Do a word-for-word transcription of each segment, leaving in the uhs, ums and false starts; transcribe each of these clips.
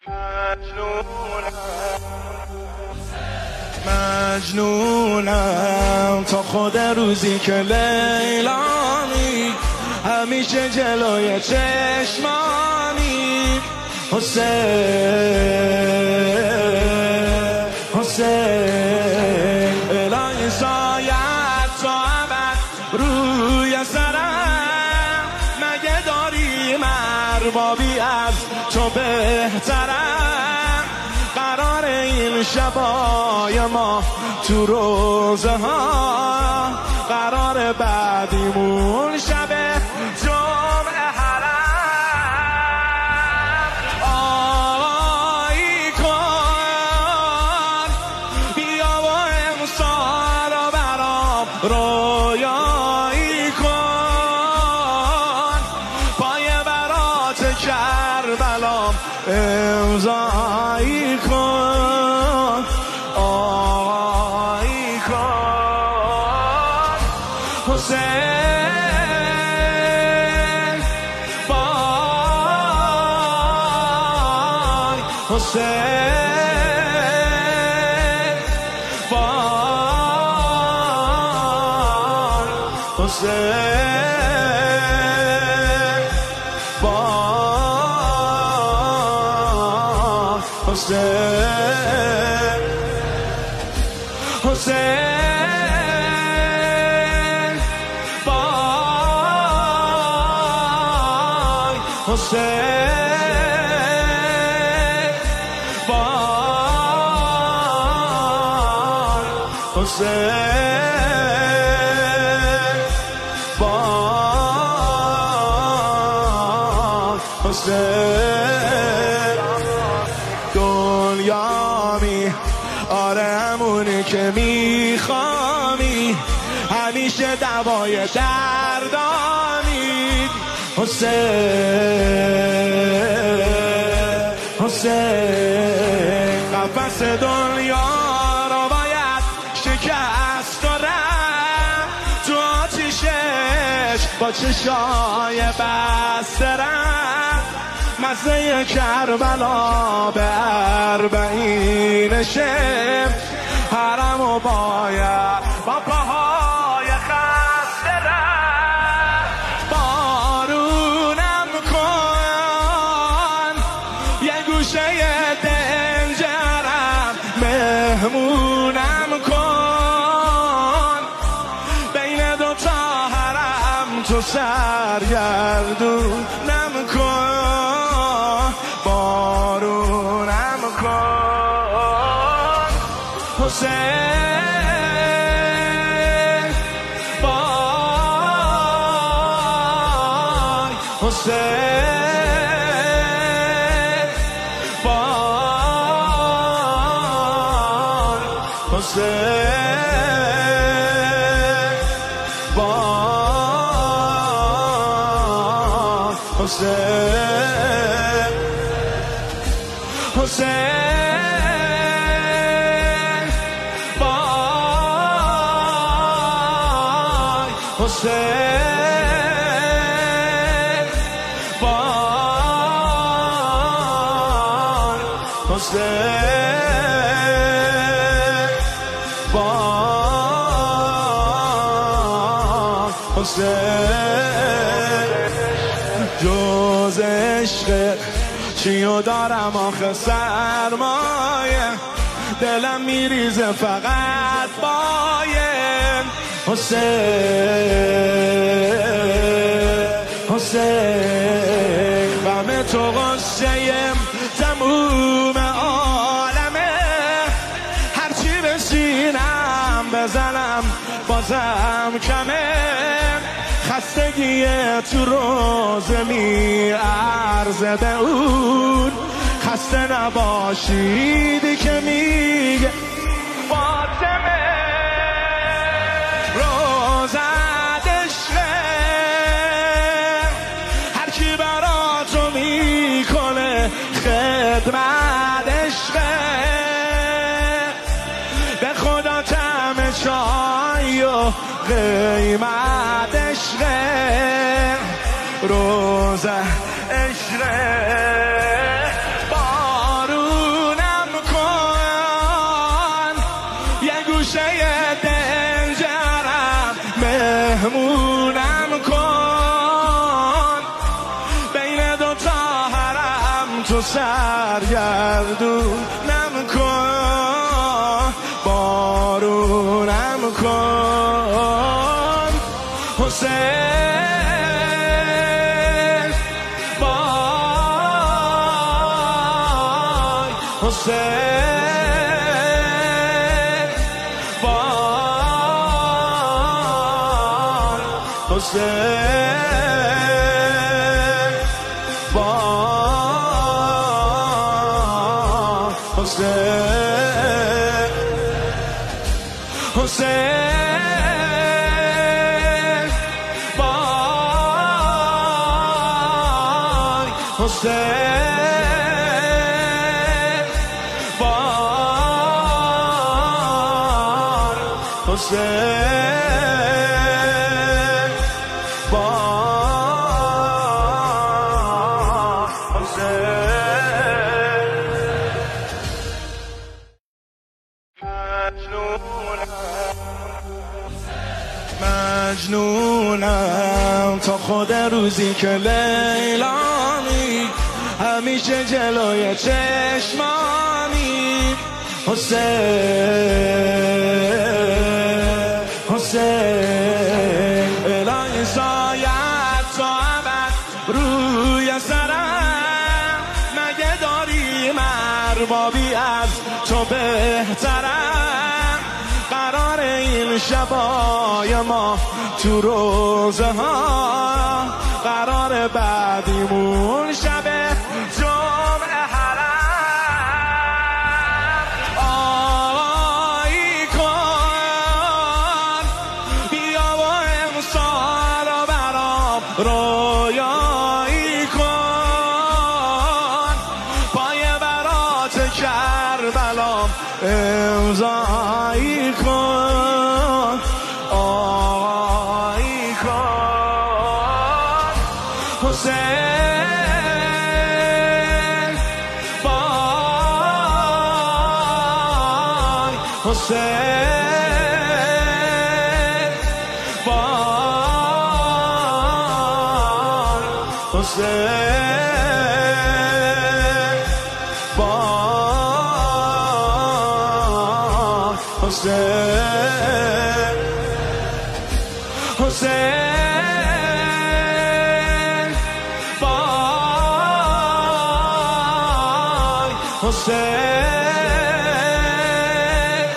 مجنونم تا خود روزی که لیلانی همیشه جلوی چشمانی حسین حسین الهی سایت تا ابد روی سرم مگه داریم اربابی از تو بهترم قرار این شبای ما تو روزه ها قرار بعدیمون شب جمعه حرم آقایی کن بیا و امسال رو برام رویایی کن پای برات کربلام امضایی کن آقایی کن حسین بای حسین بای حسین بای حسین حسین بای حسین بای حسین بای حسین دنیامی آره همونی که میخوامی همیشه دوای دردانی حسین حسین قفس دنیا رو باید شکست و رفت تو آتیشش با چشای بسته رفت مزه کربلا به اربعین شب حرم و باید با پاهای خسته رفت بارونم کن یه گوشه دنجرم مهمونم کن بین دوتا حرم تو سرگردونم کن بارونم کن حسین بای حسین بای حسین بای حسین حسین بای حسین بای حسین بای حسین جز عشق چیو دارم آخه سرمایه دلم میریزه فقط باید حسین حسین غم تو غصه‌ام تموم عالمه هرچی به سینم بزنم بازم کمه خستگی تو روزه می عرضه به اون خسته نباشیدی که میگه فاطمه روزت عشقه هر کی برا تو میکنه خدمت عشقه به خدا طعم چای و قیمت عشقه روزه عشقه گوشه دنجرم مهمونم کن، بین دوتا حرم تو سرگردونم کن، بارونم کن حسین، وای حسین، وای حسین، وای حسین، حسین، وای حسین، وای حسین، وای حسین. مجنونم تا خود روزی که لیلانی همیشه جلوی چشمانی. حسین، حسین، الهی سایت تا ابد روی سرم، مگه داری مربابی از تو بهترم؟ قرار این شبای ما تو روزه ها، قرار بعدیمون شب جمعه حرم. آی کن بیا و امسال برام رویایی کن، پای برات کربلام امضایی کن، آی کن حسین، وای حسین، وای حسین، وای حسین، حسین، وای حسین،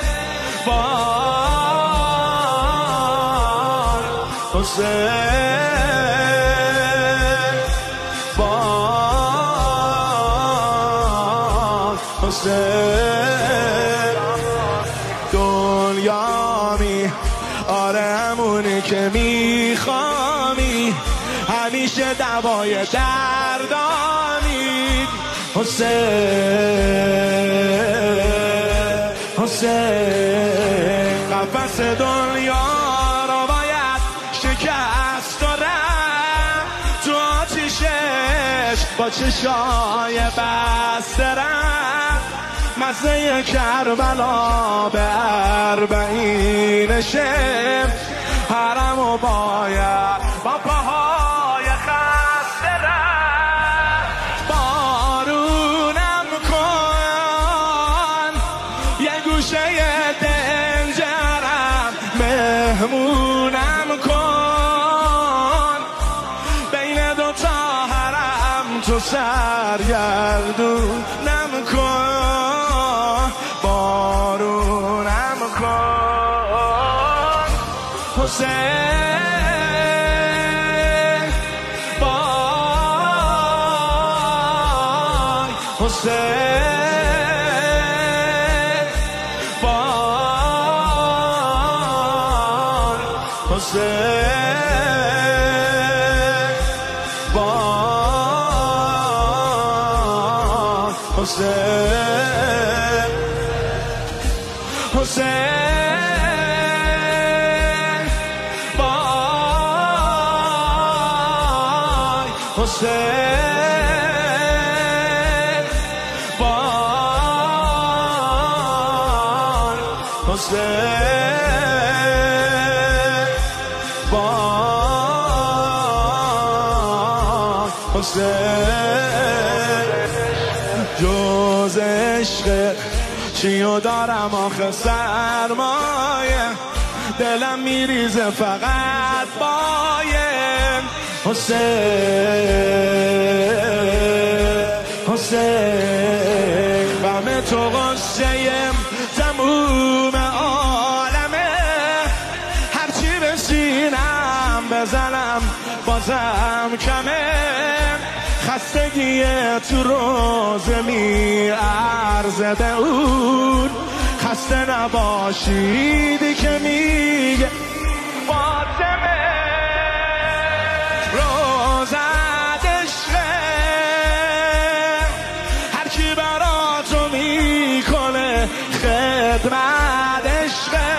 وای حسین، وای حسین. دنیامی آره همونی که میخوامی، همیشه دوای دردانی. حسین، حسین، قفس دنیا رو باید شکست و رم، تو آتیشش با چشای بسته رم، مزه کربلا به اربعین شم، حرم و باید با پاهای خسته رم. بارونم کن یه گوشه دنجرم مهمونم کن، بین دوتا حرم تو سرگردونم کن، بارونم کن حسین، وای حسین، وای حسین، وای حسین، حسین، وای حسین، وای حسین وای حسین جز عشق چیو دارم آخه سرمایه دلم میریزه فقط بایم حسین حسین غم تو غصه‌ام تموم عالمه هرچی به سینم بزنم بازم کمه خستگی تو روزه می عرضه به اون خسته نباشیدی که میگه فاطمه روزت عشقه هر کی برا تو میکنه خدمت عشقه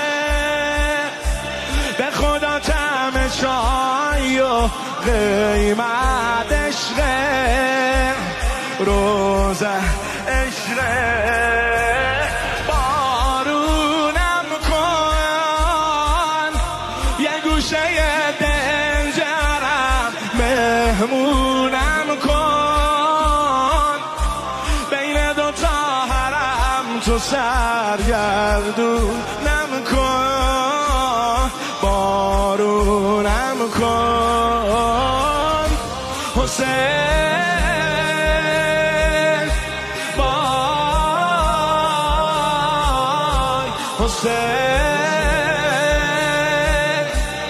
به خدا طعم چای و قیمت عشقه روزه عشقه بارونم کن یه گوشه دنجرم مهمونم کن بین دوتا حرم تو سرگردونم کن بارونم کن حسین وای حسین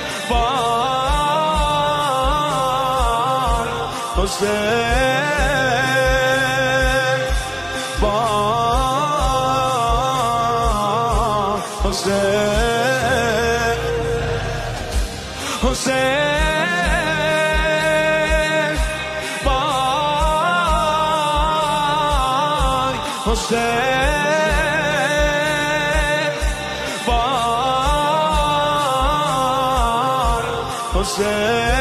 وای حسین وای حسین حسین وای حسین وای حسین